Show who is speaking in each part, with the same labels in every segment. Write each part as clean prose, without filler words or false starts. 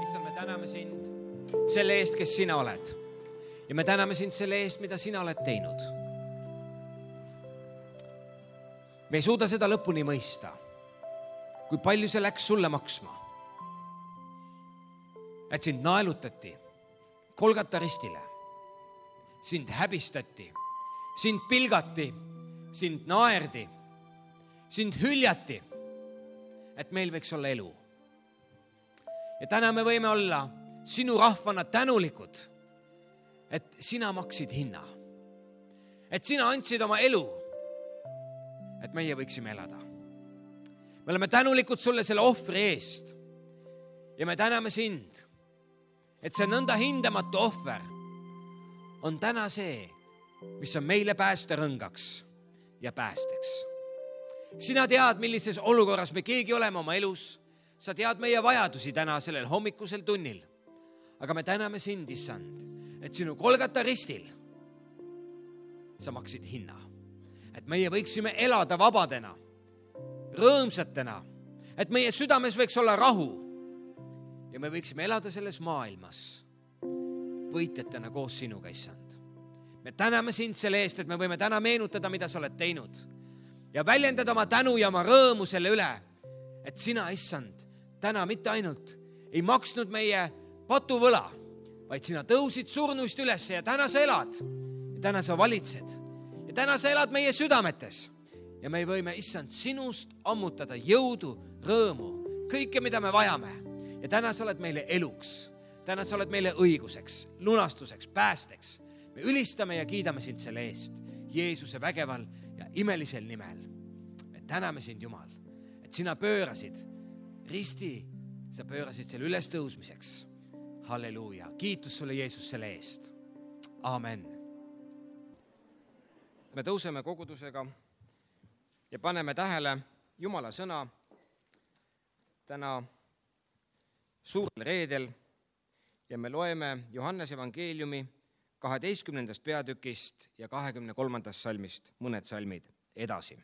Speaker 1: issand, me täname sind selle eest, kes sina oled. Ja me täname sind selle eest, mida sina oled teinud. Me ei suuda seda lõpuni mõista, kui palju see läks sulle maksma. Et sind naelutati Golgata ristile, sind häbistati, sind pilgati, sind naerdi, sind hüljati, et meil võiks olla elu. Ja täna me võime olla sinu rahvana tänulikud, et sina maksid hinna, et sina andsid oma elu, et meie võiksime elada. Me oleme tänulikud sulle selle ohvri eest ja me täname sind, et see nõnda hindamatu ohver on täna see, mis on meile päästerõngaks ja päästeks. Sina tead, millises olukorras me keegi oleme oma elus. Sa tead meie vajadusi täna sellel hommikusel tunnil. Aga me täname sind, issand, et sinu Golgata ristil sa maksid hinna. Et meie võiksime elada vabadena, rõõmsatena, et meie südames võiks olla rahu ja me võiksime elada selles maailmas võitjatena koos sinuga, issand. Me täname sind selle eest, et me võime täna meenutada, mida sa oled teinud ja väljendada oma tänu ja oma rõõmu selle üle, et sina, issand, täna mitte ainult ei maksnud meie patuvõla, vaid sina tõusid surnuist üles ja täna sa elad ja täna sa valitsed ja täna sa elad meie südametes ja me võime, issand, sinust ammutada jõudu, rõõmu, kõike, mida me vajame. Ja täna sa oled meile eluks, täna sa oled meile õiguseks, lunastuseks, päästeks. Me ülistame ja kiidame sind selle eest, Jeesuse vägeval ja imelisel nimel. Me täname sind, Jumal, et sina pöörasid risti, sa pöörasid selle ülestõusmiseks. Halleluuja, kiitus sulle, Jeesus, selle eest. Amen. Me tõuseme kogudusega ja paneme tähele Jumala sõna täna suurel reedel ja me loeme Johannese evangeeliumi 12. peatükist ja 23. salmist mõned salmid edasi.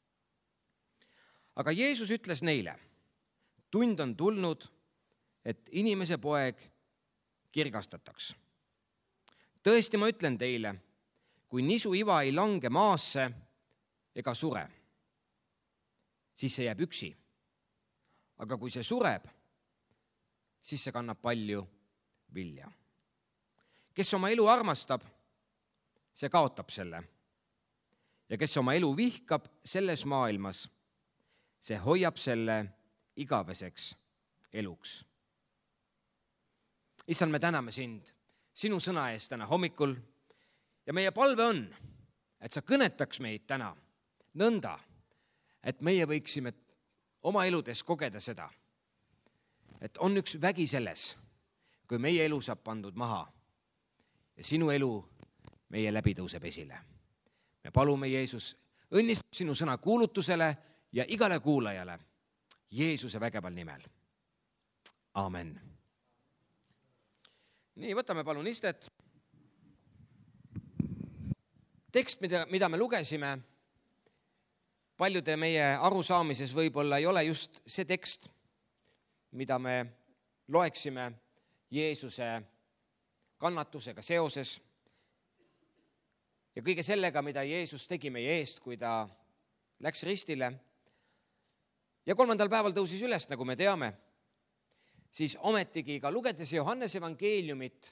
Speaker 1: Aga Jeesus ütles neile, tund on tulnud, et inimese poeg kirgastataks. Tõesti, ma ütlen teile, kui nisu iva ei lange maasse ega sure, siis see jääb üksi. Aga kui see sureb, siis see kannab palju vilja. Kes oma elu armastab, see kaotab selle. Ja kes oma elu vihkab selles maailmas, see hoiab selle igaveseks eluks. Issand, me täname sind sinu sõna eest täna hommikul ja meie palve on, et sa kõnetaks meid täna nõnda, et meie võiksime oma eludes kogeda seda, et on üks vägi selles, kui meie elu saab pandud maha ja sinu elu meie läbi tõuseb esile. Me palume, Jeesus, õnnistab sinu sõna kuulutusele ja igale kuulajale Jeesuse vägeval nimel. Amen. Nii, võtame palun istet. Tekst, mida me lugesime, paljude meie arusaamises võib-olla ei ole just see tekst, mida me loeksime Jeesuse kannatusega seoses ja kõige sellega, mida Jeesus tegi meie eest, kui ta läks ristile ja 3. päeval tõusis üles, nagu me teame, siis ometigi ka lugedes Johannese evangeeliumit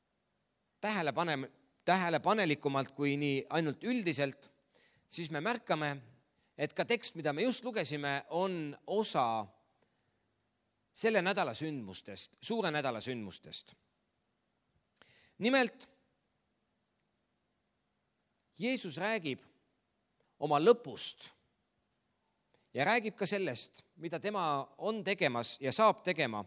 Speaker 1: tähelepanelikumalt kui nii ainult üldiselt, siis me märkame, et ka tekst, mida me just lugesime, on osa selle nädala sündmustest, suure nädala sündmustest. Nimelt, Jeesus räägib oma lõpust ja räägib ka sellest, mida tema on tegemas ja saab tegema.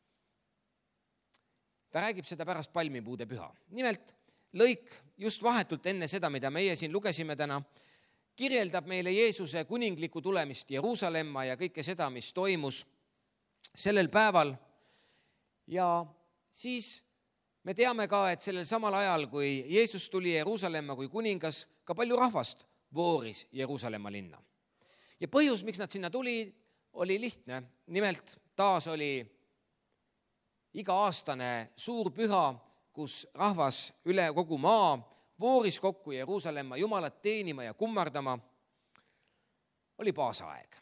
Speaker 1: Ta räägib seda pärast palmipuude püha. Nimelt, lõik just vahetult enne seda, mida meie siin lugesime täna, kirjeldab meile Jeesuse kuningliku tulemist Jeruusalemma ja kõike seda, mis toimus sellel päeval ja siis me teame ka, et sellel samal ajal, kui Jeesus tuli Jeruusalemma kui kuningas, ka palju rahvast vooris Jeruusalemma linna. Ja põhjus, miks nad sinna tuli, oli lihtne. Nimelt taas oli iga-aastane suur püha, kus rahvas üle kogu maa vooris kokku Jeruusalemma Jumalat teenima ja kummardama, oli paasaeg.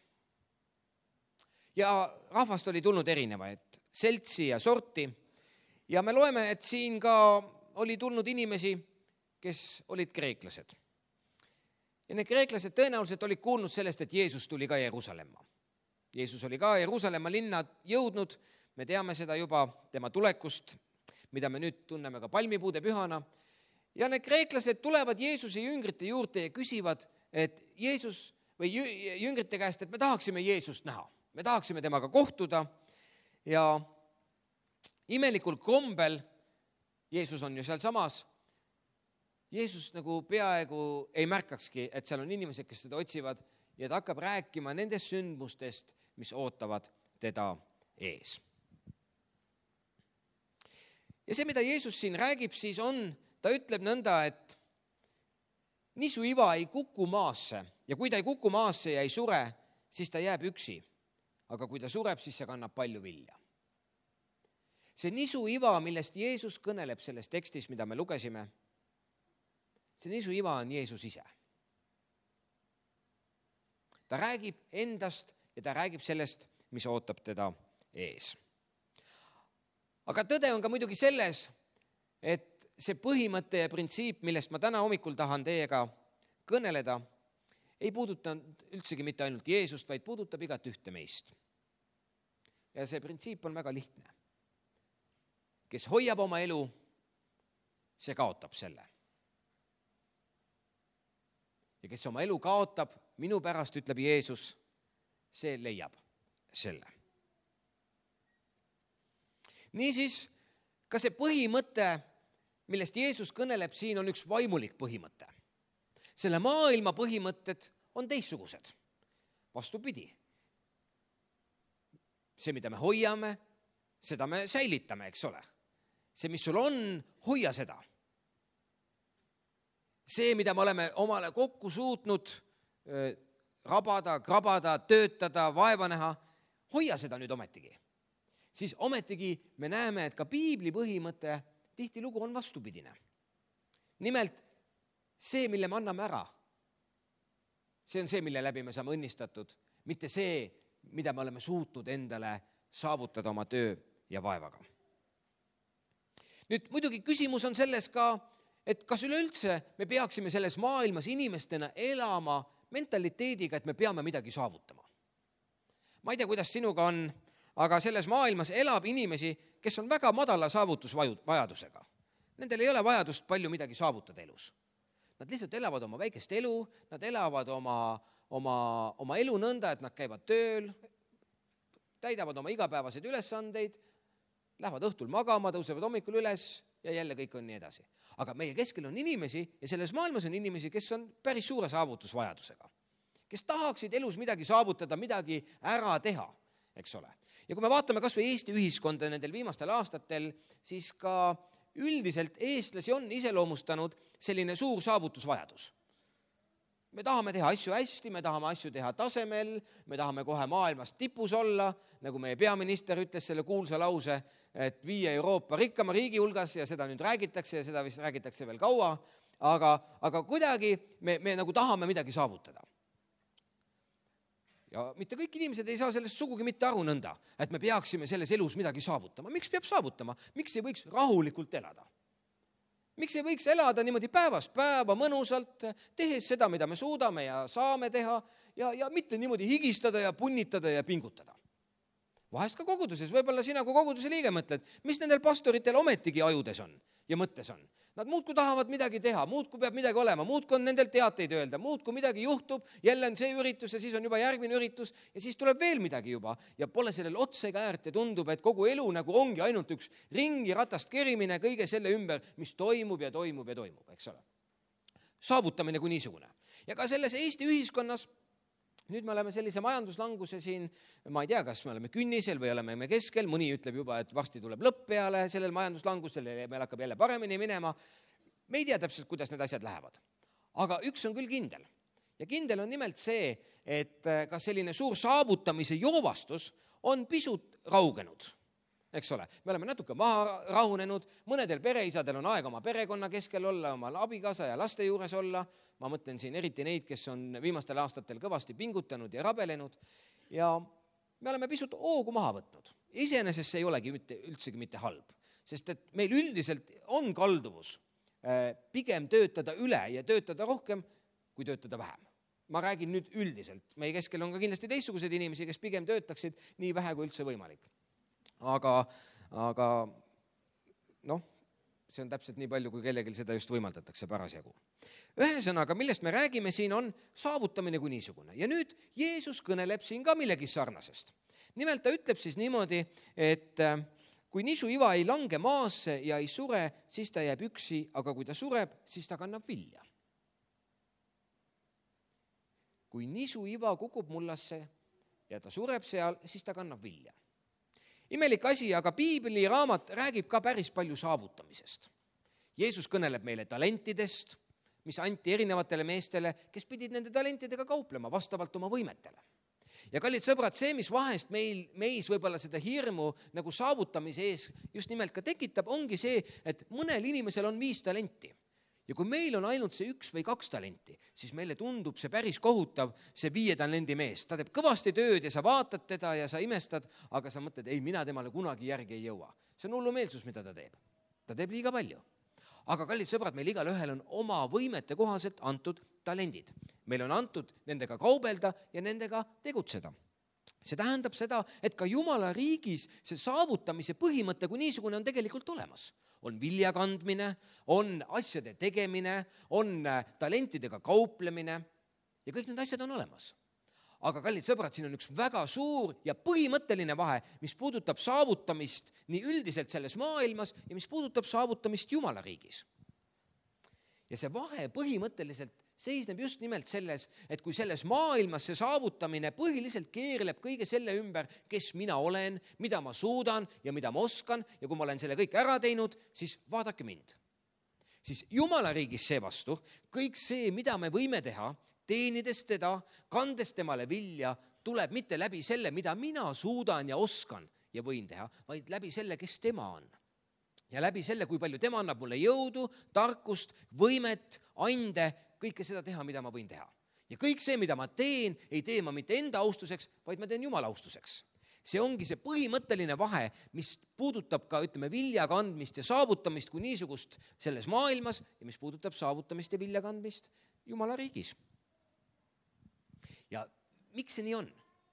Speaker 1: Ja rahvast oli tulnud erinevaid seltsi ja sorti ja me loeme, et siin ka oli tulnud inimesi, kes olid kreeklased. Ja need kreeklased tõenäoliselt olid kuulnud sellest, et Jeesus tuli ka Jeruusalemma. Jeesus oli ka Jeruusalemma linna jõudnud, me teame seda juba tema tulekust, mida me nüüd tunneme ka palmipuude pühana. Ja need kreeklased tulevad Jeesuse jüngrite juurde ja küsivad, et Jeesus või jüngrite käest, et me tahaksime Jeesust näha. Me tahaksime temaga kohtuda ja imelikul kombel, Jeesus on ju seal samas, Jeesus nagu peaaegu ei märkakski, et seal on inimesed, kes seda otsivad ja ta hakkab rääkima nendest sündmustest, mis ootavad teda ees. Ja see, mida Jeesus siin räägib, siis on, ta ütleb nõnda, et nisu iva ei kuku maasse ja kui ta ei kuku maasse ja ei sure, siis ta jääb üksi. Aga kui ta sureb, siis see kannab palju vilja. See nisu iva, millest Jeesus kõneleb selles tekstis, mida me lugesime, see nisu iva on Jeesus ise. Ta räägib endast ja ta räägib sellest, mis ootab teda ees. Aga tõde on ka muidugi selles, et see põhimõte ja printsiip, millest ma täna hommikul tahan teiega kõneleda, ei puuduta üldsegi mitte ainult Jeesust, vaid puudutab igat ühte meist. Ja see printsiip on väga lihtne. Kes hoiab oma elu, see kaotab selle. Ja kes oma elu kaotab, minu pärast, ütleb Jeesus, see leiab selle. Niisiis, ka see põhimõte, millest Jeesus kõneleb siin, on üks vaimulik põhimõte. Selle maailma põhimõtted on teistsugused. Vastupidi. See, mida me hoiame, seda me säilitame, eks ole. See, mis sul on, hoia seda. See, mida me oleme omale kokku suutnud rabada, krabada, töötada, vaeva näha, hoia seda nüüd ometigi. Siis ometigi me näeme, et ka piibli põhimõte tihtilugu on vastupidine. Nimelt see, mille me anname ära, see on see, mille läbi me saame õnnistatud, mitte see, mida me oleme suutnud endale saavutada oma töö ja vaevaga. Nüüd muidugi küsimus on selles ka, et kas üleüldse me peaksime selles maailmas inimestena elama mentaliteediga, et me peame midagi saavutama. Ma ei tea, kuidas sinuga on, aga selles maailmas elab inimesi, kes on väga madala saavutusvajadusega. Nendel ei ole vajadust palju midagi saavutada elus. Nad lihtsalt elavad oma väikest elu, nad elavad oma elu nõnda, et nad käivad tööl, täidavad oma igapäevaseid ülesandeid, lähevad õhtul magama, tõusevad hommikul üles ja jälle kõik on nii edasi. Aga meie keskel on inimesi ja selles maailmas on inimesi, kes on päris suure saavutusvajadusega, kes tahaksid elus midagi saavutada, midagi ära teha, eks ole. Ja kui me vaatame kas või Eesti ühiskonda nendel viimastel aastatel, siis ka üldiselt eestlasi on iseloomustanud selline suur saavutusvajadus. Me tahame teha asju hästi, me tahame asju teha tasemel, me tahame kohe maailmas tipus olla, nagu meie peaminister ütles selle kuulsa lause, et 5 Euroopa rikkama riigi hulgas ja seda nüüd räägitakse ja seda vist räägitakse veel kaua, aga kuidagi me nagu tahame midagi saavutada. Ja mitte kõik inimesed ei saa sellest sugugi mitte aru nõnda, et me peaksime selles elus midagi saavutama. Miks peab saavutama? Miks ei võiks rahulikult elada? Miks ei võiks elada niimoodi päevast päeva mõnusalt, tehes seda, mida me suudame ja saame teha ja mitte niimoodi higistada ja punnitada ja pingutada? Vahest ka koguduses, võib-olla sina kui koguduse liige mõtled, mis nendel pastoritel ometigi ajudes on ja mõttes on. Nad muudku tahavad midagi teha, muudku peab midagi olema, muudku on nendel teateid öelda, muudku midagi juhtub, jälle on see üritus ja siis on juba järgmine üritus ja siis tuleb veel midagi juba ja pole sellel otse ka äärt ja tundub, et kogu elu nagu ongi ainult üks ringi ratast kerimine kõige selle ümber, mis toimub ja toimub ja toimub, eks ole. Saavutamine kui niisugune. Ja ka selles Eesti ühiskonnas nüüd me oleme sellise majanduslanguse siin, ma ei tea, kas me oleme künnisel või oleme me keskel, mõni ütleb juba, et varsti tuleb lõpp peale sellel majanduslangusel ja meil hakkab jälle paremini minema. Me ei tea täpselt, kuidas need asjad lähevad. Aga üks on küll kindel. Ja kindel on nimelt see, et ka selline suur saavutamise joovastus on pisut raugenud. eks ole. Me oleme natuke maha rahunenud, mõnedel pereisadel on aeg oma perekonna keskel olla, oma abikaasa ja laste juures olla. Ma mõtlen siin eriti neid, kes on viimastel aastatel kõvasti pingutanud ja rabelenud ja me oleme pisut hoogu maha võtnud. Iseenesest see ei olegi üldsegi mitte halb, sest et meil üldiselt on kalduvus pigem töötada üle ja töötada rohkem, kui töötada vähem. Ma räägin nüüd üldiselt. Meie keskel on ka kindlasti teistsugused inimesi, kes pigem töötaksid nii vähe kui üldse võimalik. Aga see on täpselt nii palju, kui kellelgi seda just võimaldatakse parasjagu. Ühesõnaga, millest me räägime siin, on saavutamine kui niisugune. Ja nüüd Jeesus kõneleb siin ka millegi sarnasest. Nimelt ta ütleb siis niimoodi, et kui nisuiva ei lange maasse ja ei sure, siis ta jääb üksi, aga kui ta sureb, siis ta kannab vilja. Kui nisuiva kukub mullasse ja ta sureb seal, siis ta kannab vilja. Imelik asi, aga piibliraamat räägib ka päris palju saavutamisest. Jeesus kõneleb meile talentidest, mis anti erinevatele meestele, kes pidid nende talentidega kauplema vastavalt oma võimetele. Ja kallid sõbrad, see, mis vahest meis võib-olla seda hirmu nagu saavutamise ees just nimelt ka tekitab, ongi see, et mõnel inimesel on 5 talenti. Ja kui meil on ainult see 1 või 2 talenti, siis meile tundub see päris kohutav, see 5 talendi mees. Ta teeb kõvasti tööd ja sa vaatad teda ja sa imestad, aga sa mõtled, ei, mina temale kunagi järgi ei jõua. See on hullumeelsus, mida ta teeb. Ta teeb liiga palju. Aga kallid sõbrad, meil igal ühel on oma võimete kohaselt antud talendid. Meil on antud nendega kaubelda ja nendega tegutseda. See tähendab seda, et ka Jumala riigis see saavutamise põhimõte kui niisugune on tegelikult olemas. On vilja kandmine, on asjade tegemine, on talentidega kauplemine ja kõik need asjad on olemas. Aga kallid sõbrad, siin on üks väga suur ja põhimõtteline vahe, mis puudutab saavutamist nii üldiselt selles maailmas ja mis puudutab saavutamist Jumala riigis. Ja see vahe põhimõtteliselt seisneb just nimelt selles, et kui selles maailmas see saavutamine põhiliselt keerleb kõige selle ümber, kes mina olen, mida ma suudan ja mida ma oskan ja kui ma olen selle kõik ära teinud, siis vaadake mind. Siis Jumala riigis seevastu kõik see, mida me võime teha, teenides teda, kandes temale vilja, tuleb mitte läbi selle, mida mina suudan ja oskan ja võin teha, vaid läbi selle, kes tema on. Ja läbi selle, kui palju tema annab mulle jõudu, tarkust, võimet, ande, kõike seda teha, mida ma võin teha. Ja kõik see, mida ma teen, ei tee ma mitte enda austuseks, vaid ma teen Jumala austuseks. See ongi see põhimõtteline vahe, mis puudutab ka, vilja kandmist ja saavutamist kui niisugust selles maailmas ja mis puudutab saavutamist ja vilja kandmist Jumala riigis. Ja miks see nii on?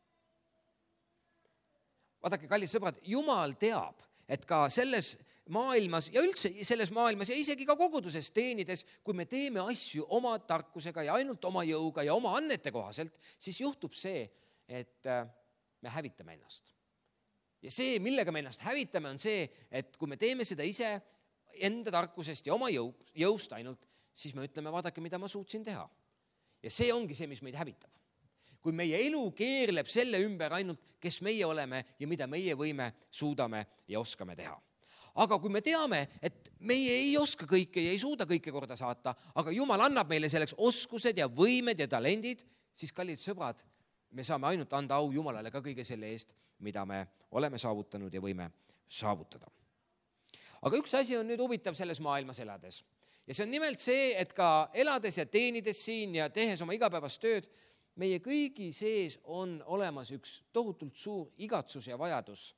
Speaker 1: Vaadake, kallid sõbrad, Jumal teab, et ka selles maailmas ja üldse selles maailmas ja isegi ka koguduses teenides, kui me teeme asju oma tarkusega ja ainult oma jõuga ja oma annete kohaselt, siis juhtub see, et me hävitame ennast. Ja see, millega me ennast hävitame, on see, et kui me teeme seda ise enda tarkusest ja oma jõust ainult, siis me ütleme, vaadake, mida ma suutsin teha. Ja see ongi see, mis meid hävitab. Kui meie elu keerleb selle ümber ainult, kes meie oleme ja mida meie võime, suudame ja oskame teha. Aga kui me teame, et meie ei oska kõike ja ei suuda kõike korda saata, aga Jumal annab meile selleks oskused ja võimed ja talendid, siis kallid sõbrad, me saame ainult anda au Jumalale ka kõige selle eest, mida me oleme saavutanud ja võime saavutada. Aga üks asi on nüüd huvitav selles maailmas elades. Ja see on nimelt see, et ka elades ja teenides siin ja tehes oma igapäevast tööd, meie kõigi sees on olemas üks tohutult suur igatsus ja vajadus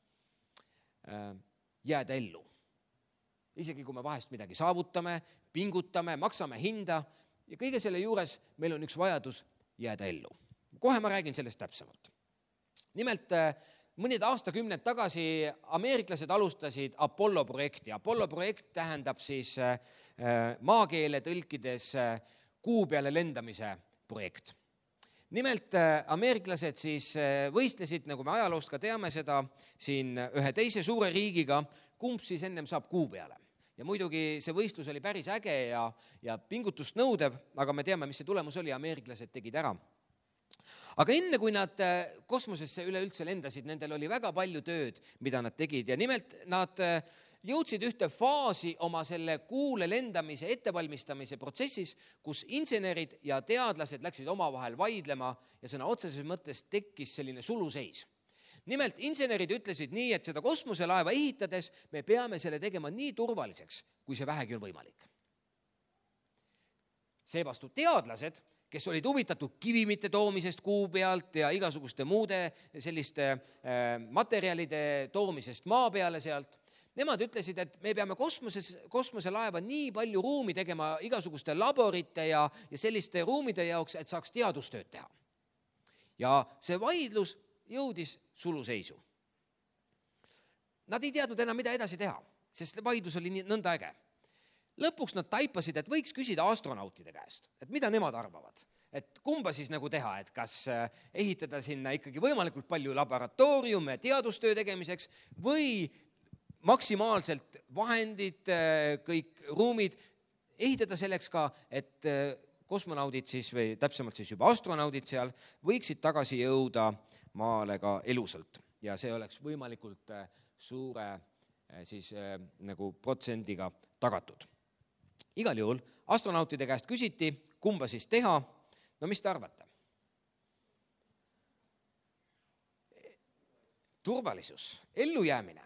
Speaker 1: jääda ellu. Isegi kui me vahest midagi saavutame, pingutame, maksame hinda ja kõige selle juures meil on üks vajadus jääda ellu. Kohe ma räägin sellest täpsemalt. Nimelt mõned aastakümned tagasi ameeriklased alustasid Apollo projekti. Apollo projekt tähendab siis maakeele tõlkides kuu peale lendamise projekt. Nimelt ameeriklased siis võistlesid, nagu me ajaloost ka teame seda, siin ühe teise suure riigiga, kumb siis ennem saab kuu peale. Ja muidugi see võistlus oli päris äge ja pingutust nõudev, aga me teame, mis see tulemus oli, ameeriklased tegid ära. Aga enne, kui nad kosmosesse üleüldse lendasid, nendel oli väga palju tööd, mida nad tegid. Ja nimelt nad jõudsid ühte faasi oma selle kuule lendamise ettevalmistamise protsessis, kus insenerid ja teadlased läksid omavahel vaidlema ja sõna otseses mõttes tekkis selline suluseis. nimelt insenerid ütlesid nii, et seda kosmoselaeva ehitades me peame selle tegema nii turvaliseks, kui see vähegi on võimalik. Seevastu teadlased, kes olid huvitatud kivimite toomisest kuu pealt ja igasuguste muude selliste materjalide toomisest maa peale sealt, nemad ütlesid, et me peame kosmoselaeva nii palju ruumi tegema igasuguste laborite ja selliste ruumide jaoks, et saaks teadustööd teha. Ja see vaidlus jõudis suluseisu. Nad ei teadnud enam, mida edasi teha, sest vaidlus oli nõnda äge. Lõpuks nad taipasid, et võiks küsida astronautide käest, et mida nemad arvavad. Et kumba siis nagu teha, et kas ehitada sinna ikkagi võimalikult palju laboratooriume teadustöö tegemiseks või maksimaalselt vahendid, kõik ruumid, ehitada selleks ka, et kosmonaudid siis või täpsemalt siis juba astronaudid seal võiksid tagasi jõuda maale ka elusalt ja see oleks võimalikult suure siis nagu protsendiga tagatud. Igal juhul astronautide käest küsiti, kumba siis teha. No mis te arvate? Turvalisus, ellujäämine.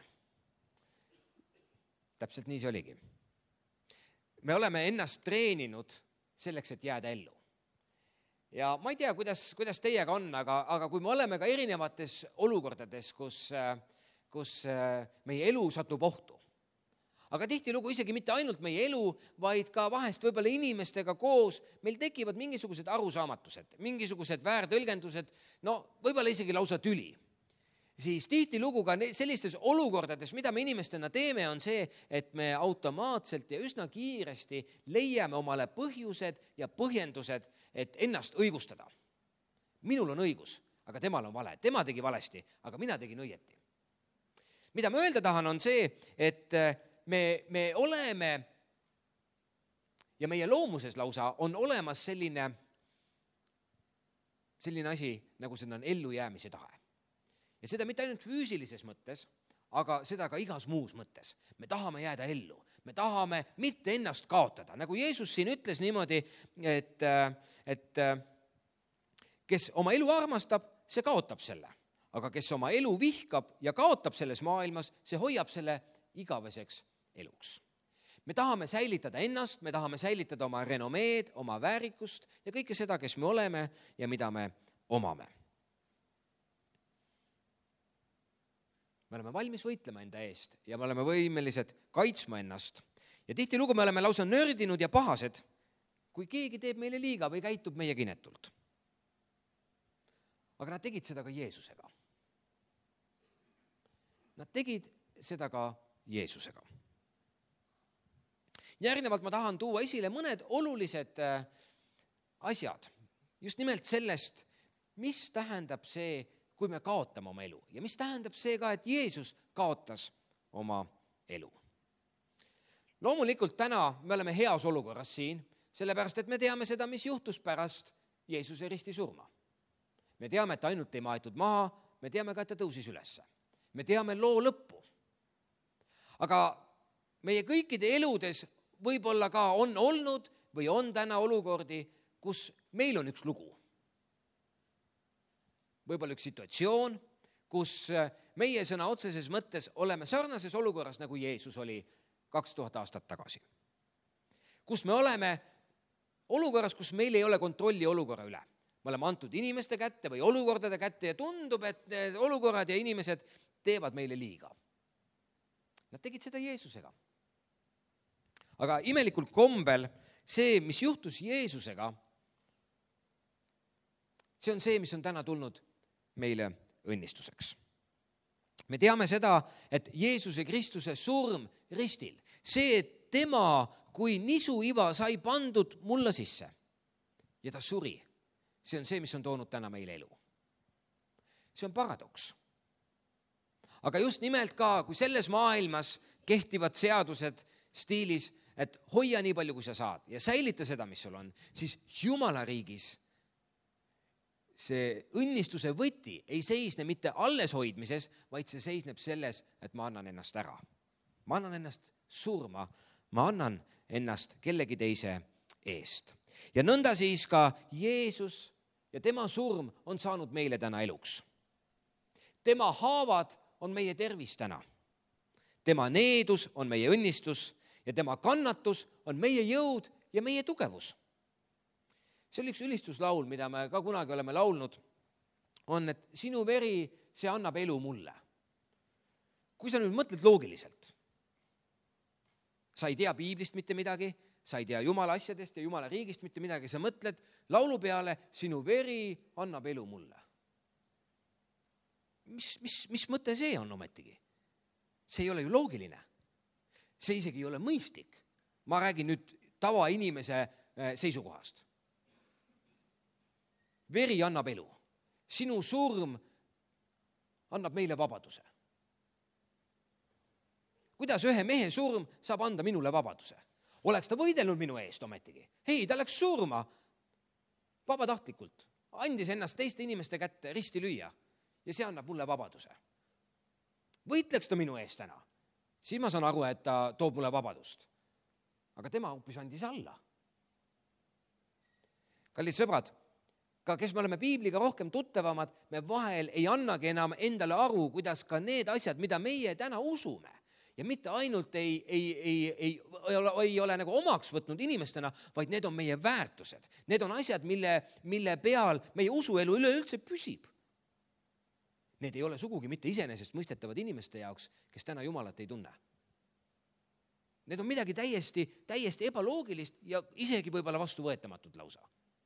Speaker 1: Täpselt nii see oligi. Me oleme ennast treeninud selleks, et jääda ellu. Ja ma ei tea, kuidas teiega on, aga kui me oleme ka erinevates olukordades, kus meie elu satub ohtu, aga tihtilugu isegi mitte ainult meie elu, vaid ka vahest võib-olla inimestega koos meil tekivad mingisugused arusaamatused, mingisugused väärtõlgendused, no võib-olla isegi lausa tüli. Siis tihtilugu ka sellistes olukordades, mida me inimestena teeme, on see, et me automaatselt ja üsna kiiresti leiame omale põhjused ja põhjendused, et ennast õigustada. Minul on õigus, aga temal on vale. Tema tegi valesti, aga mina tegin õieti. Mida ma öelda tahan, on see, et me oleme ja meie loomuses lausa on olemas selline asi, nagu seda on ellujäämise tahe. Ja seda mitte ainult füüsilises mõttes, aga seda ka igas muus mõttes. Me tahame jääda ellu, me tahame mitte ennast kaotada. Nagu Jeesus siin ütles niimoodi, et kes oma elu armastab, see kaotab selle. Aga kes oma elu vihkab ja kaotab selles maailmas, see hoiab selle igaveseks eluks. Me tahame säilitada ennast, me tahame säilitada oma renomeed, oma väärikust ja kõike seda, kes me oleme ja mida me omame. Me oleme valmis võitlema enda eest ja me oleme võimelised kaitsma ennast. Ja tihtilugu me oleme lausa nördinud ja pahased, kui keegi teeb meile liiga või käitub meie kinetult. Aga nad tegid seda ka Jeesusega. Nad tegid seda ka Jeesusega. Järgnevalt ma tahan tuua esile mõned olulised asjad. Just nimelt sellest, mis tähendab see, kui me kaotame oma elu. Ja mis tähendab see ka, et Jeesus kaotas oma elu. Loomulikult täna me oleme heas olukorras siin, sellepärast et me teame seda, mis juhtus pärast Jeesuse risti surma. Me teame, et ainult ei maetud maha, me teame ka, et ta tõusis ülesse. Me teame loo lõppu. Aga meie kõikide eludes võib-olla ka on olnud või on täna olukordi, kus meil on üks lugu. Võib-olla üks situatsioon, kus meie sõna otseses mõttes oleme sarnases olukorras, nagu Jeesus oli 2000 aastat tagasi. Kus me oleme olukorras, kus meil ei ole kontrolli olukorra üle. Me oleme antud inimeste kätte või olukordade kätte ja tundub, et need olukorrad ja inimesed teevad meile liiga. Nad tegid seda Jeesusega. Aga imelikul kombel see, mis juhtus Jeesusega, see on see, mis on täna tulnud meile õnnistuseks. Me teame seda, et Jeesuse Kristuse surm ristil, see, et tema kui nisuiva sai pandud mulla sisse ja ta suri, see on see, mis on toonud täna meile elu. See on paradoks. Aga just nimelt ka, kui selles maailmas kehtivad seadused stiilis, et hoia nii palju, kui sa saad ja säilita seda, mis sul on, siis Jumala riigis see õnnistuse võti ei seisne mitte alles hoidmises, vaid see seisneb selles, et ma annan ennast ära. Ma annan ennast surma, ma annan ennast kellegi teise eest. Ja nõnda siis ka Jeesus ja tema surm on saanud meile täna eluks. tema haavad on meie tervis täna. Tema needus on meie õnnistus ja tema kannatus on meie jõud ja meie tugevus. See oli üks ülistuslaul, mida me ka kunagi oleme laulnud, on, et sinu veri, see annab elu mulle. Kui sa nüüd mõtled loogiliselt, sa ei tea piiblist mitte midagi, sa ei tea Jumala asjadest ja Jumala riigist mitte midagi, sa mõtled laulu peale, sinu veri annab elu mulle. Mis mõte see on ometigi? See ei ole ju loogiline. See isegi ei ole mõistlik. Ma räägin nüüd tavainimese seisukohast. Veri annab elu. Sinu surm annab meile vabaduse. Kuidas ühe mehe surm saab anda minule vabaduse? Oleks ta võidelnud minu eest ometigi? Ei, ta läks surma vabatahtlikult. Andis ennast teiste inimeste kätte risti lüüa ja see annab mulle vabaduse. Võitleks ta minu eest täna, siis ma saan aru, et ta toob mulle vabadust. Aga tema hoopis andis alla. Kallid sõbrad, ka kes me oleme piibliga rohkem tuttavamad, me vahel ei annagi enam endale aru, kuidas ka need asjad, mida meie täna usume, ja mitte ainult ei ole nagu omaks võtnud inimestena, vaid need on meie väärtused. Need on asjad, mille peal meie usuelu üleüldse püsib. Need ei ole sugugi mitte iseenesest mõistetavad inimeste jaoks, kes täna Jumalat ei tunne. Need on midagi täiesti ebaloogilist ja isegi võib-olla vastuvõetamatut lausa.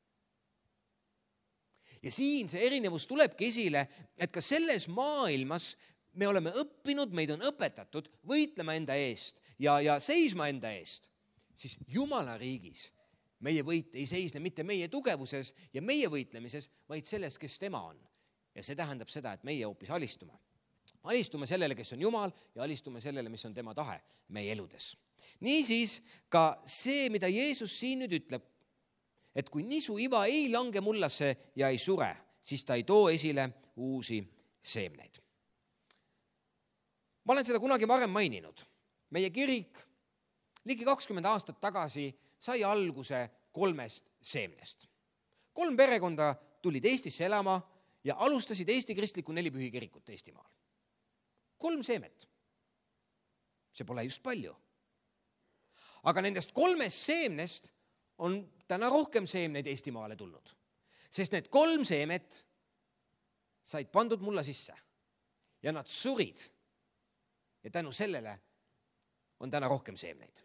Speaker 1: Ja siin see erinevus tulebki esile, et ka selles maailmas me oleme õppinud, meid on õpetatud võitlema enda eest ja seisma enda eest, siis Jumala riigis meie võit ei seisne mitte meie tugevuses ja meie võitlemises, vaid selles, kes tema on. Ja see tähendab seda, et meie hoopis alistume. Alistume sellele, kes on Jumal ja alistume sellele, mis on tema tahe meie eludes. Niisiis ka see, mida Jeesus siin nüüd ütleb, et kui nisu iva ei lange mullasse ja ei sure, siis ta ei too esile uusi seemneid. Ma olen seda kunagi varem maininud. Meie kirik ligi 20 aastat tagasi sai alguse 3 seemnest. 3 perekonda tulid Eestisse elama ja alustasid Eesti kristliku 4 pühi kirikut Eestimaal. 3 seemet. See pole just palju. Aga nendest 3 seemnest on täna rohkem seemneid Eestimaale tulnud. Sest need 3 seemet said pandud mulla sisse ja nad surid. Ja tänu sellele on täna rohkem seemneid.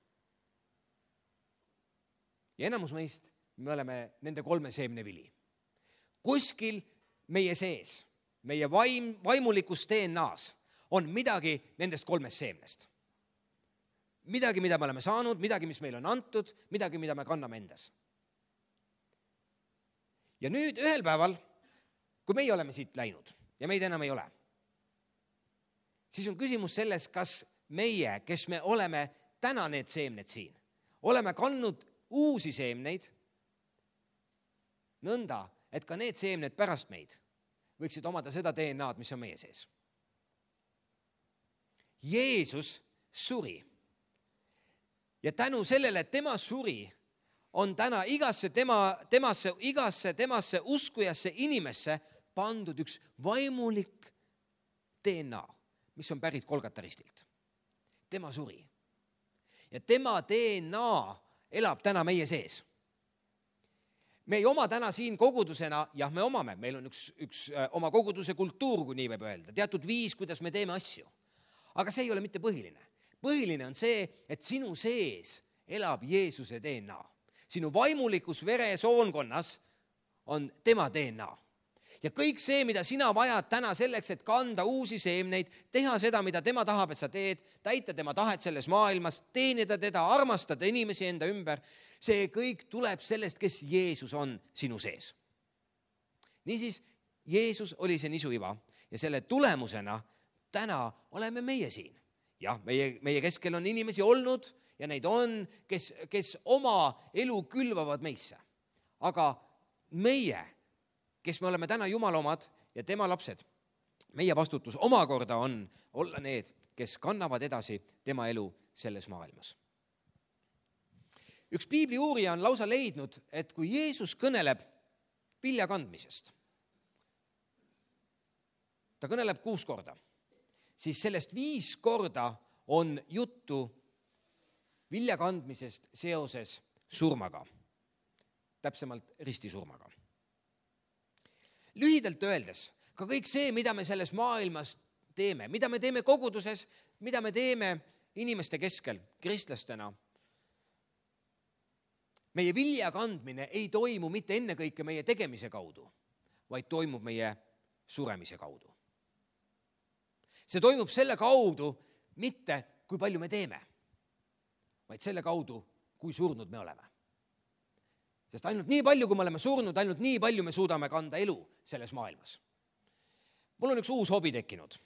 Speaker 1: Ja enamus meist me oleme nende 3 seemne vili. Kuskil meie sees, meie vaimulikus DNA-s on midagi nendest 3 seemnest. Midagi, mida me oleme saanud, midagi, mis meil on antud, midagi, mida me kanname endas. Ja nüüd ühel päeval, kui meie oleme siit läinud ja meid enam ei ole, siis on küsimus selles, kas meie, kes me oleme täna need seemned siin, oleme kandnud uusi seemneid nõnda, et ka need seemned pärast meid võiksid omada seda DNA-d, mis on meie sees. Jeesus suri. Ja tänu sellele, et tema suri, on täna igasse temasse uskujasse inimesse pandud üks vaimulik DNA, mis on pärit Golgata ristilt. Tema suri. Ja tema DNA elab täna meie sees. Me ei oma täna siin kogudusena, jah, me omame, meil on üks oma koguduse kultuur, kui nii võib öelda, teatud viis, kuidas me teeme asju. Aga see ei ole mitte põhiline. Põhiline on see, et sinu sees elab Jeesuse DNA. Sinu vaimulikus veresoonkonnas on tema DNA. Ja kõik see, mida sina vajad täna selleks, et kanda uusi seemneid, teha seda, mida tema tahab, et sa teed, täita tema tahet selles maailmas, teenida teda, armastada inimesi enda ümber, see kõik tuleb sellest, kes Jeesus on sinu sees. Niisiis, Jeesus oli see nisuiva ja selle tulemusena täna oleme meie siin. Jah, meie keskel on inimesi olnud ja neid on, kes oma elu külvavad meisse. Aga meie, kes me oleme täna Jumala omad ja tema lapsed, meie vastutus omakorda on olla need, kes kannavad edasi tema elu selles maailmas. Üks piibli uurija on lausa leidnud, et kui Jeesus kõneleb vilja kandmisest, ta kõneleb 6 korda, siis sellest 5 korda on juttu vilja kandmisest seoses surmaga, täpsemalt ristisurmaga. Lühidalt öeldes, ka kõik see, mida me selles maailmas teeme, mida me teeme koguduses, mida me teeme inimeste keskel, kristlastena, meie vilja kandmine ei toimu mitte ennekõike meie tegemise kaudu, vaid toimub meie suremise kaudu. See toimub selle kaudu mitte, kui palju me teeme, vaid selle kaudu, kui surnud me oleme. Sest ainult nii palju, kui me oleme surnud, ainult nii palju me suudame kanda elu selles maailmas. Mul on üks uus hobi tekkinud.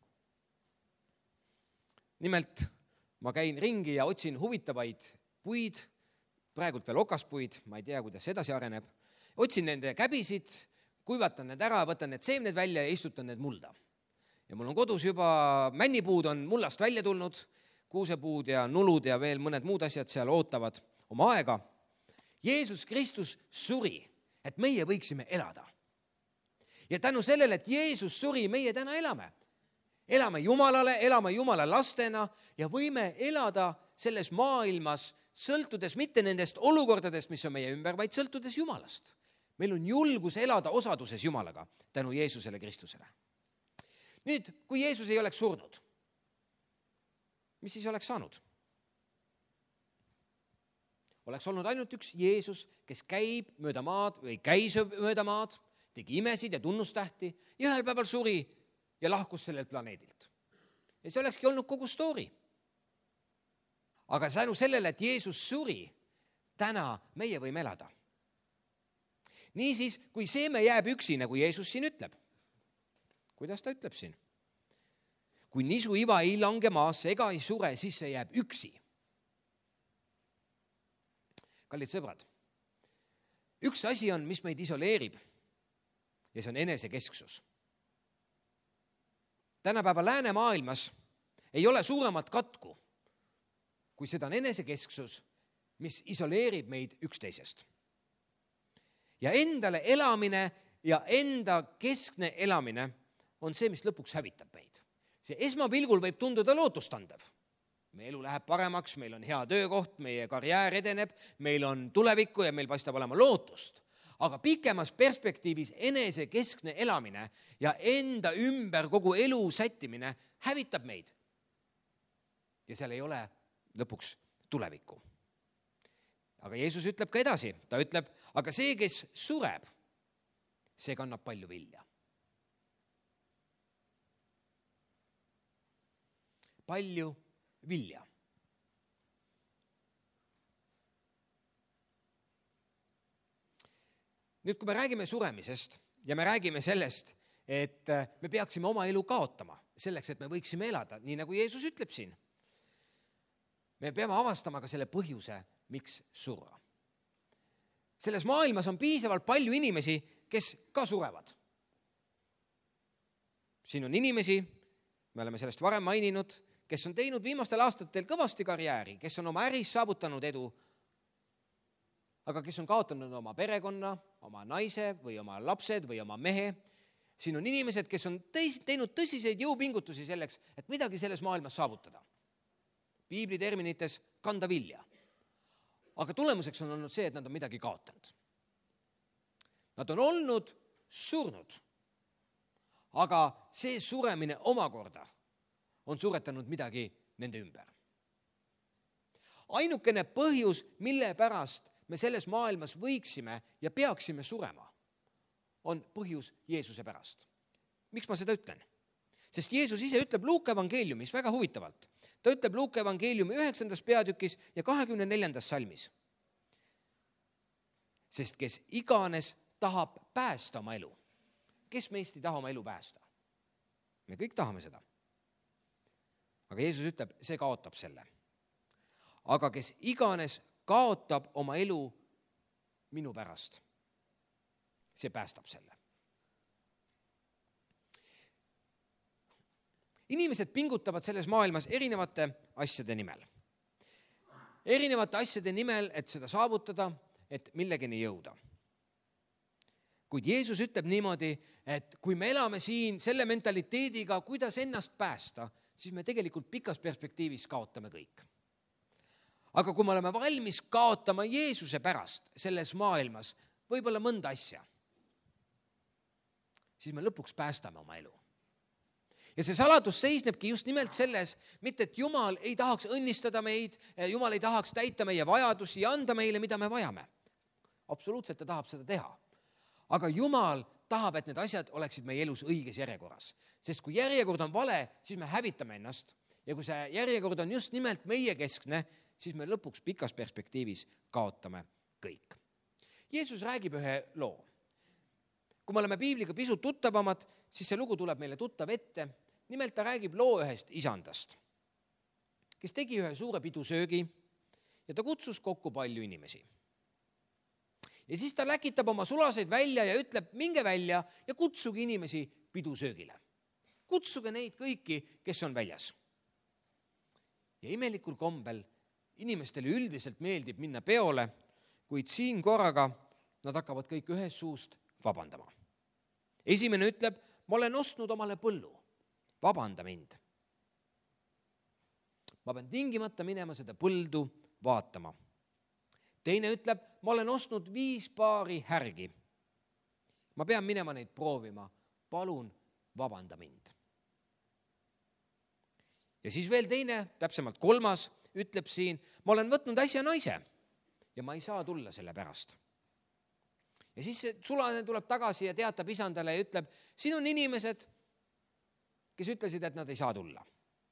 Speaker 1: Nimelt, ma käin ringi ja otsin huvitavaid puid, praegult veel okaspuid, ma ei tea, kuidas edasi areneb. Otsin nende käbisid, kuivatan need ära, võtan need seemned välja ja istutan need mulda. Ja mul on kodus juba männipuud on mullast välja tulnud, kuusepuud ja nulud ja veel mõned muud asjad seal ootavad oma aega. Jeesus Kristus suri, et meie võiksime elada. Ja tänu sellele, et Jeesus suri, meie täna elame. Elame Jumalale, elame Jumala lastena ja võime elada selles maailmas, sõltudes mitte nendest olukordadest, mis on meie ümber, vaid sõltudes Jumalast. Meil on julgus elada osaduses Jumalaga tänu Jeesusele Kristusele. Nüüd, kui Jeesus ei oleks surnud, mis siis oleks saanud? Oleks olnud ainult üks Jeesus, kes käib mööda maad või käis mööda maad, tegi imesid ja tunnustähti ja ühel päeval suri ja lahkus sellelt planeedilt. Ja see olekski olnud kogu story. Aga tänu sellele, et Jeesus suri, täna meie võime elada. Niisiis, kui seeme jääb üksi, nagu Jeesus siin ütleb. Kuidas ta ütleb siin? Kui nisu iva ei lange maasse ega ei sure, siis see jääb üksi. Kallid sõbrad, üks asi on, mis meid isoleerib ja see on enesekesksus. Tänapäeva läänemaailmas ei ole suuremat katku, kui seda on enesekesksus, mis isoleerib meid üksteisest. Ja endale elamine ja enda keskne elamine on see, mis lõpuks hävitab meid. See esmapilgul võib tunduda lootustandev. Meie elu läheb paremaks, meil on hea töökoht, meie karjäär edeneb, meil on tulevikku ja meil paistab olema lootust. Aga pikemas perspektiivis enesekeskne elamine ja enda ümber kogu elu sättimine hävitab meid. Ja seal ei ole lõpuks tulevikku. Aga Jeesus ütleb ka edasi, ta ütleb, aga see, kes sureb, see kannab palju vilja. Palju vilja. Nüüd, kui me räägime suremisest ja me räägime sellest, et me peaksime oma elu kaotama selleks, et me võiksime elada, nii nagu Jeesus ütleb siin, me peame avastama ka selle põhjuse, miks surra. Selles maailmas on piisavalt palju inimesi, kes ka surevad. Siin on inimesi, me oleme sellest varem maininud, kes on teinud viimastel aastatel kõvasti karjääri, kes on oma äris saavutanud edu, aga kes on kaotanud oma perekonna, oma naise või oma lapsed või oma mehe. Siin on inimesed, kes on teinud tõsiseid jõupingutusi selleks, et midagi selles maailmas saavutada. Piibli terminites kanda vilja. Aga tulemuseks on olnud see, et nad on midagi kaotanud. Nad on olnud surnud, aga see suremine omakorda on suretanud midagi nende ümber. Ainukene põhjus, mille pärast me selles maailmas võiksime ja peaksime surema, on põhjus Jeesuse pärast. Miks ma seda ütlen? Sest Jeesus ise ütleb Luuka evangeeliumis väga huvitavalt. Ta ütleb Luuka evangeeliumi 9. peatükis ja 24. salmis. Sest kes iganes tahab päästa oma elu. Kes meist ei taha oma elu päästa? Me kõik tahame seda. Aga Jeesus ütleb, see kaotab selle. Aga kes iganes kaotab oma elu minu pärast, see päästab selle. Inimesed pingutavad selles maailmas erinevate asjade nimel. Erinevate asjade nimel, et seda saavutada, et millegini jõuda. kuid Jeesus ütleb niimoodi, et kui me elame siin selle mentaliteediga, kuidas ennast päästa, siis me tegelikult pikas perspektiivis kaotame kõik. Aga kui me oleme valmis kaotama Jeesuse pärast selles maailmas võib-olla mõnda asja, siis me lõpuks päästame oma elu. Ja see saladus seisnebki just nimelt selles, mitte et Jumal ei tahaks õnnistada meid, Jumal ei tahaks täita meie vajadusi ja anda meile, mida me vajame. Absoluutselt ta tahab seda teha. Aga Jumal tahab, et need asjad oleksid meie elus õiges järjekorras. Sest kui järjekord on vale, siis me hävitame ennast. Ja kui see järjekord on just nimelt meie keskne, siis me lõpuks pikas perspektiivis kaotame kõik. Jeesus räägib ühe loo. Kui me oleme piibliga pisut tuttavamad, siis see lugu tuleb meile tuttav ette. Nimelt ta räägib loo ühest isandast, kes tegi ühe suure pidusöögi ja ta kutsus kokku palju inimesi. Ja siis ta läkitab oma sulaseid välja ja ütleb, minge välja ja kutsuge inimesi pidusöögile. Kutsuge neid kõiki, kes on väljas. Ja imelikul kombel inimestele üldiselt meeldib minna peole, kuid siin korraga nad hakkavad kõik ühes suust vabandama. Esimene ütleb, ma olen ostnud omale põllu, vabanda mind. Ma pean tingimata minema seda põldu vaatama. Teine ütleb, ma olen ostnud 5 paari härgi. Ma pean minema neid proovima, palun vabanda mind. Ja siis veel teine, täpsemalt 3, ütleb siin, ma olen võtnud äsja naise ja ma ei saa tulla selle pärast. Ja siis sulane tuleb tagasi ja teatab isandale ja ütleb, siin on inimesed, kes ütlesid, et nad ei saa tulla.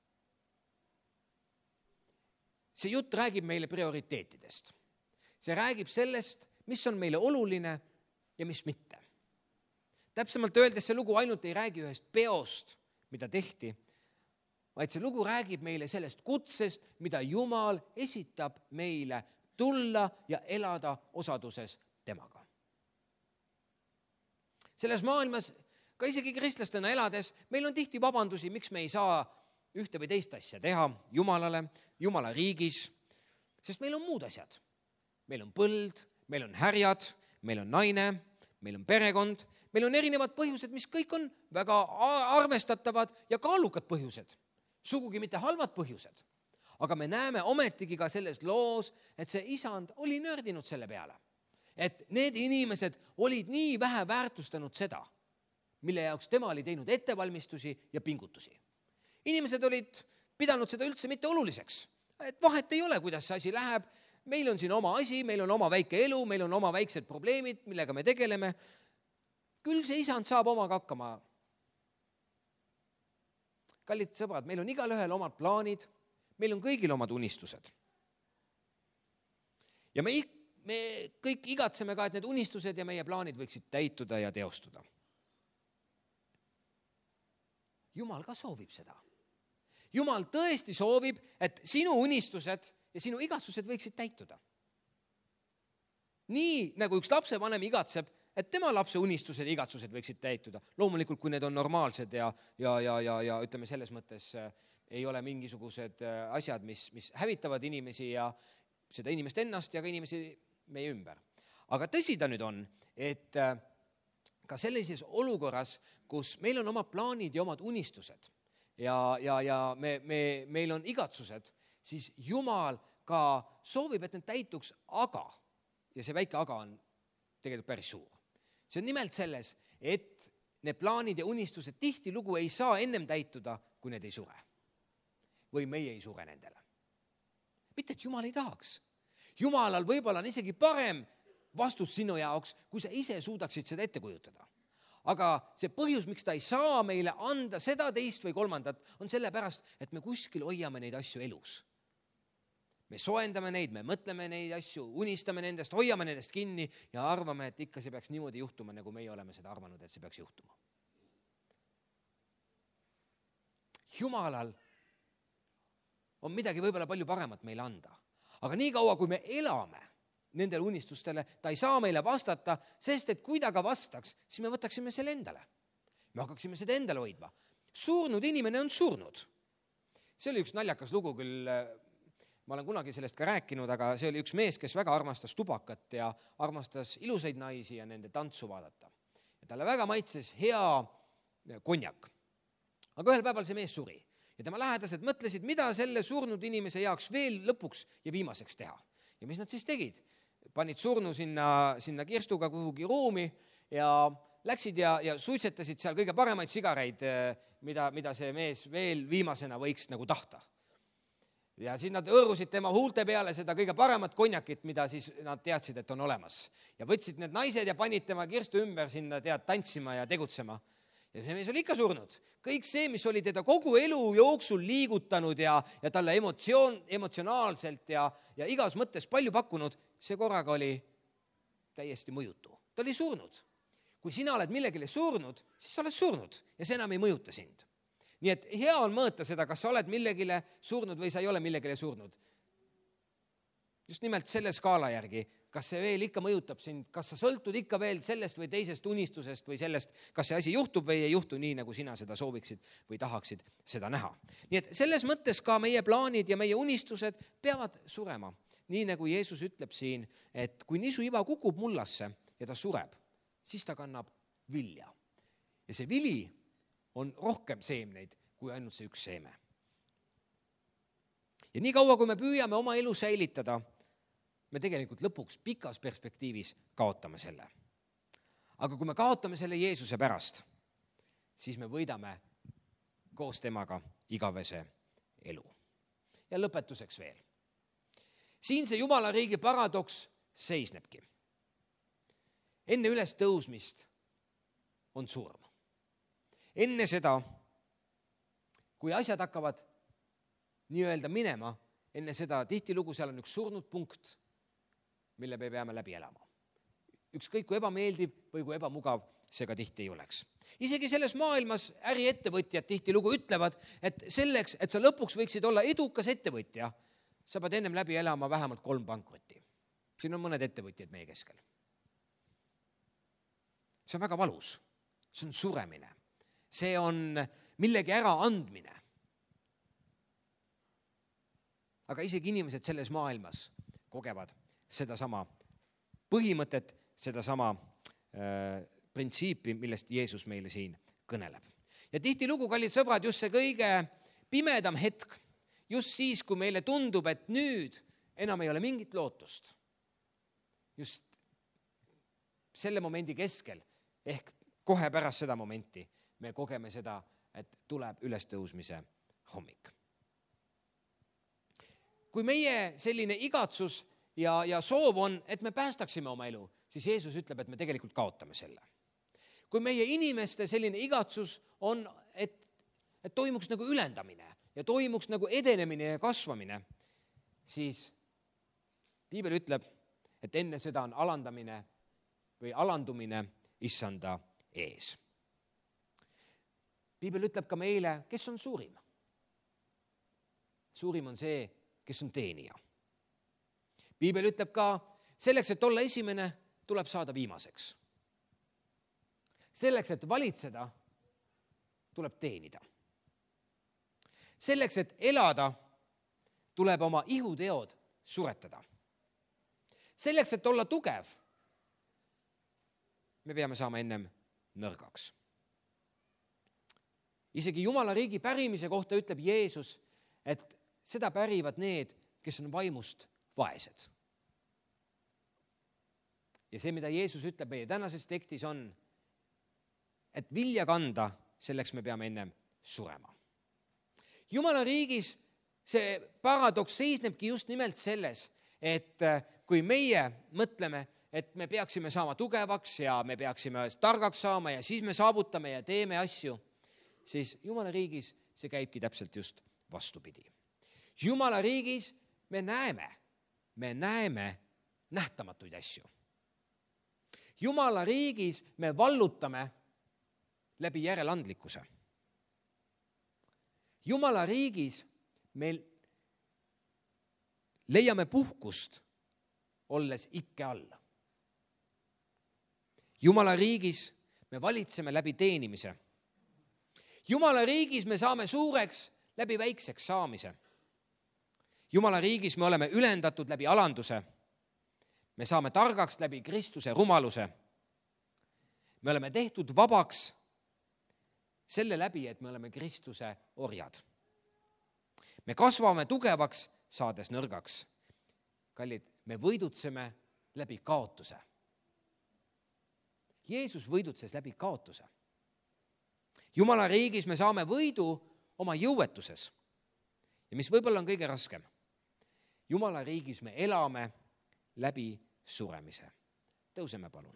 Speaker 1: See jutt räägib meile prioriteetidest. See räägib sellest, mis on meile oluline ja mis mitte. Täpsemalt öeldes see lugu ainult ei räägi ühest peost, mida tehti, vaid see lugu räägib meile sellest kutsest, mida Jumal esitab meile tulla ja elada osaduses temaga. Selles maailmas, ka isegi kristlastena elades, meil on tihti vabandusi, miks me ei saa ühte või teist asja teha Jumalale, Jumala riigis, sest meil on muud asjad. Meil on põld, meil on härjad, meil on naine, meil on perekond, meil on erinevad põhjused, mis kõik on väga arvestatavad ja kaalukad põhjused. Sugugi mitte halvad põhjused. Aga me näeme ometigi ka selles loos, et see isand oli nördinud selle peale. Et need inimesed olid nii vähe väärtustanud seda, mille jaoks tema oli teinud ettevalmistusi ja pingutusi. Inimesed olid pidanud seda üldse mitte oluliseks. Et vahet ei ole, kuidas see asi läheb. Meil on siin oma asi, meil on oma väike elu, meil on oma väiksed probleemid, millega me tegeleme. Küll see isand saab omaga hakkama. Kallid sõbrad, meil on igalühel omad plaanid, meil on kõigil omad unistused. Ja me kõik igatseme ka, et need unistused ja meie plaanid võiksid täituda ja teostuda. Jumal ka soovib seda. Jumal tõesti soovib, et sinu unistused ja sinu igatsused võiksid täituda. Nii nagu üks lapsevanem igatseb, et tema lapse unistused ja igatsused võiksid täituda. Loomulikult, kui need on normaalsed ja ütleme selles mõttes ei ole mingisugused asjad, mis hävitavad inimesi ja seda inimest ennast ja ka inimesi meie ümber. Aga tõsi ta nüüd on, et ka sellises olukorras, kus meil on omad plaanid ja omad unistused ja meil on igatsused, siis Jumal ka soovib, et need täituks, aga, ja see väike aga on tegelikult päris suur. See on nimelt selles, et need plaanid ja unistused tihtilugu ei saa ennem täituda, kui need ei sure. Või meie ei sure nendele. Mitte, et Jumal ei tahaks. Jumalal võib-olla on isegi parem vastus sinu jaoks, kui sa ise suudaksid seda ette kujutada. Aga see põhjus, miks ta ei saa meile anda seda, teist või kolmandat, on sellepärast, et me kuskil hoiame neid asju elus. Me soendame neid, me mõtleme neid asju, unistame nendest, hoiame nendest kinni ja arvame, et ikka see peaks niimoodi juhtuma, nagu meie oleme seda arvanud, et see peaks juhtuma. Jumalal on midagi võib-olla palju paremat meile anda. Aga nii kaua, kui me elame nendele unistustele, ta ei saa meile vastata, sest et kui ta ka vastaks, siis me võtaksime selle endale. Me hakkaksime seda endale hoidma. Surnud inimene on surnud. See oli üks naljakas lugu küll, ma olen kunagi sellest ka rääkinud, aga see oli üks mees, kes väga armastas tubakat ja armastas ilusaid naisi ja nende tantsu vaadata. talle väga maitses hea konjak. Aga ühel päeval see mees suri ja tema lähedased mõtlesid, mida selle surnud inimese jaoks veel lõpuks ja viimaseks teha. Ja mis nad siis tegid? Panid surnu sinna kirstuga kuhugi ruumi ja läksid ja suitsetasid seal kõige paremaid sigareid, mida see mees veel viimasena võiks nagu tahta. Ja siis nad õõrusid tema huulte peale seda kõige paremat konjakit, mida siis nad teadsid, et on olemas. Ja võtsid need naised ja panid tema kirstu ümber sinna tantsima ja tegutsema. Ja see mees oli ikka surnud. Kõik see, mis oli teda kogu elu jooksul liigutanud ja talle emotsionaalselt ja igas mõttes palju pakkunud, see korraga oli täiesti mõjutu. Ta oli surnud. Kui sina oled millegile surnud, siis sa oled surnud ja see enam ei mõjuta sind. Nii et hea on mõõta seda, kas sa oled millegile surnud või sa ei ole millegile surnud. Just nimelt selle skaala järgi, kas see veel ikka mõjutab sind, kas sa sõltud ikka veel sellest või teisest unistusest või sellest, kas see asi juhtub või ei juhtu nii, nagu sina seda sooviksid või tahaksid seda näha. Nii et selles mõttes ka meie plaanid ja meie unistused peavad surema. Nii nagu Jeesus ütleb siin, et kui nisuiva kukub mullasse ja ta sureb, siis ta kannab vilja. Ja see vili on rohkem seemneid kui ainult see üks seeme. Ja nii kaua, kui me püüame oma elu säilitada, me tegelikult lõpuks pikas perspektiivis kaotame selle. Aga kui me kaotame selle Jeesuse pärast, siis me võidame koos temaga igavese elu. Ja lõpetuseks veel. Siin see Jumala riigi paradoks seisnebki. Enne üles tõusmist on surm. Enne seda, kui asjad hakkavad nii-öelda minema, enne seda tihtilugu seal on üks surnud punkt, mille me peame läbi elama. Ükskõik kui ebameeldiv või kui ebamugav see ka tihti ei oleks. Isegi selles maailmas äriettevõtjad tihtilugu ütlevad, et selleks, et sa lõpuks võiksid olla edukas ettevõtja, sa pead ennem läbi elama vähemalt 3 pankrotti. Siin on mõned ettevõtjad meie keskel. See on väga valus. See on suremine. See on millegi ära andmine. Aga isegi inimesed selles maailmas kogevad sedasama põhimõtet, sedasama printsiipi, millest Jeesus meile siin kõneleb. Ja tihtilugu, kallid sõbrad, just see kõige pimedam hetk, just siis, kui meile tundub, et nüüd enam ei ole mingit lootust. Just selle momendi keskel, ehk kohe pärast seda momenti, me kogeme seda, et tuleb ülestõusmise hommik. Kui meie selline igatsus ja soov on, et me päästaksime oma elu, siis Jeesus ütleb, et me tegelikult kaotame selle. Kui meie inimeste selline igatsus on, et toimuks nagu ülendamine ja toimuks nagu edenemine ja kasvamine, siis Piibel ütleb, et enne seda on alandamine või alandumine issanda ees. Piibel ütleb ka meile, kes on suurim. Suurim on see, kes on teenija. Piibel ütleb ka, selleks, et olla esimene, tuleb saada viimaseks. Selleks, et valitseda, tuleb teenida. Selleks, et elada, tuleb oma ihuteod suretada. Selleks, et olla tugev, me peame saama ennem nõrgaks. Isegi Jumala riigi pärimise kohta ütleb Jeesus, et seda pärivad need, kes on vaimust vaesed. Ja see, mida Jeesus ütleb meie tänases tekstis on, et vilja kanda, selleks me peame ennem surema. Jumala riigis see paradoks seisnebki just nimelt selles, et kui meie mõtleme, et me peaksime saama tugevaks ja me peaksime targaks saama ja siis me saavutame ja teeme asju, siis Jumala riigis see käibki täpselt just vastupidi. Jumala riigis me näeme nähtamatuid asju. Jumala riigis me vallutame läbi järeleandlikkuse. Jumala riigis me leiame puhkust, olles ikke all. Jumala riigis me valitseme läbi teenimise. Jumala riigis me saame suureks läbi väikseks saamise. Jumala riigis me oleme ülendatud läbi alanduse. Me saame targaks läbi Kristuse rumaluse. me oleme tehtud vabaks selle läbi, et me oleme Kristuse orjad. Me kasvame tugevaks, saades nõrgaks. Kallid, me võidutseme läbi kaotuse. Jeesus võidutses läbi kaotuse. Jumala riigis me saame võidu oma jõuetuses. Ja mis võib-olla on kõige raskem. Jumala riigis me elame läbi suremise. Tõuseme palun.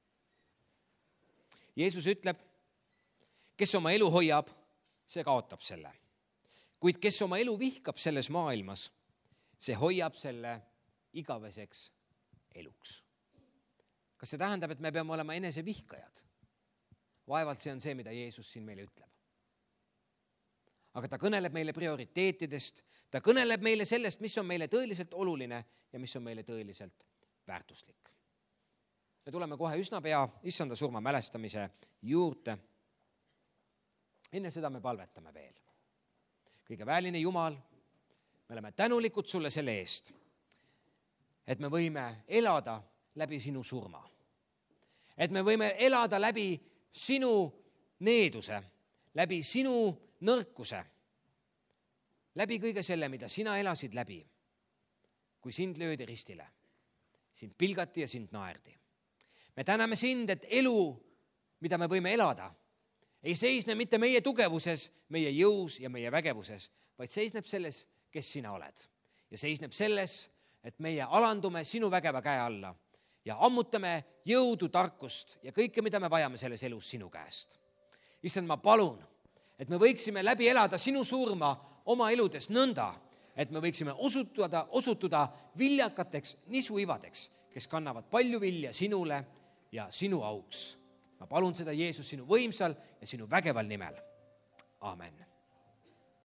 Speaker 1: Jeesus ütleb, kes oma elu hoiab, see kaotab selle. Kuid kes oma elu vihkab selles maailmas, see hoiab selle igaveseks eluks. Kas see tähendab, et me peame olema enese vihkajad? Vaevalt see on see, mida Jeesus siin meile ütleb. Aga ta kõneleb meile prioriteetidest, ta kõneleb meile sellest, mis on meile tõeliselt oluline ja mis on meile tõeliselt väärtuslik. Me tuleme kohe üsna pea issanda surma mälestamise juurde. Enne seda me palvetame veel. Kõige väeline Jumal, me oleme tänulikud sulle selle eest, et me võime elada läbi sinu surma. Et me võime elada läbi sinu needuse, läbi sinu nõrkuse, läbi kõige selle, mida sina elasid läbi, kui sind löödi ristile, sind pilgati ja sind naerdi. Me täname sind, et elu, mida me võime elada, ei seisne mitte meie tugevuses, meie jõus ja meie vägevuses, vaid seisneb selles, kes sina oled. Ja seisneb selles, et meie alandume sinu vägeva käe alla ja ammutame jõudu, tarkust ja kõike, mida me vajame selles elus sinu käest. Issand, ma palun, et me võiksime läbi elada sinu surma oma eludes nõnda, et me võiksime osutuda viljakateks nisuivadeks, kes kannavad palju vilja sinule ja sinu auks. Ma palun seda, Jeesus, sinu võimsal ja sinu vägeval nimel. Amen.